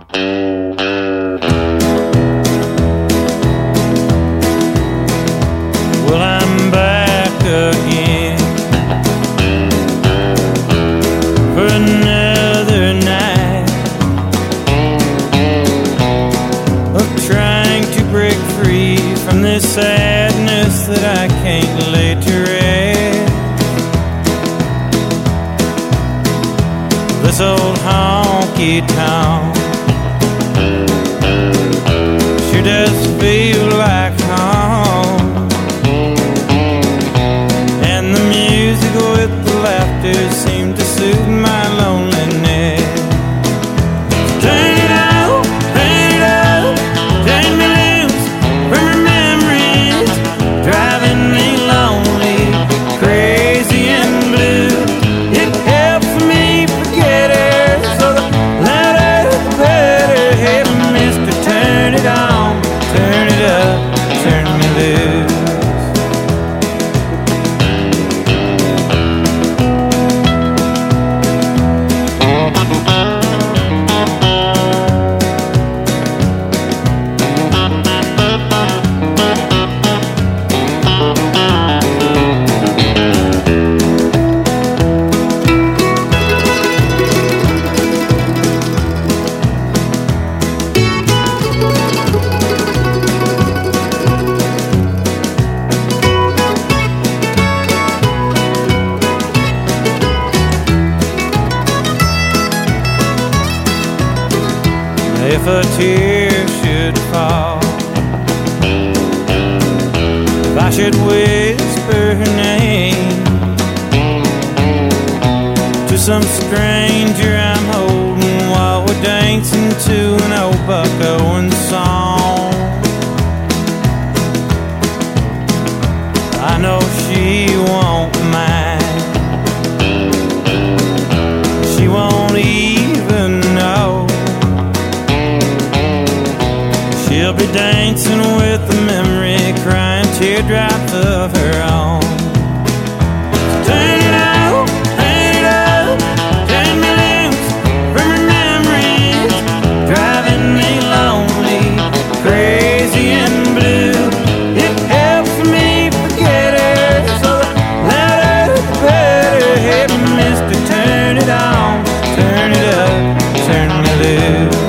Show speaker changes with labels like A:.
A: Well, I'm back again for another night of trying to break free from this sadness that I can't lay to rest. This old honky-tonk sure does feel like home. And the music with the laughter seemed to soothe my loneliness. Turn it up, turn it up, turn me loose from your memories, driving me lonely, crazy and blue. It helps me forget her, so the louder the better. Hey, mister, turn it on, turn it up, turn me loose. If a tear should fall, if I should whisper her name to some stranger I'm holding while we're dancing to an old Buck Owens song, I know she won't mind. She won't even know. She'll be dancing with the memory, crying teardrops of her own. Turn it up, turn it up, turn me loose from your memories, driving me lonely, crazy and blue. It helps me forget her, so the louder the better. Hey, mister, turn it on, turn it up, turn me loose.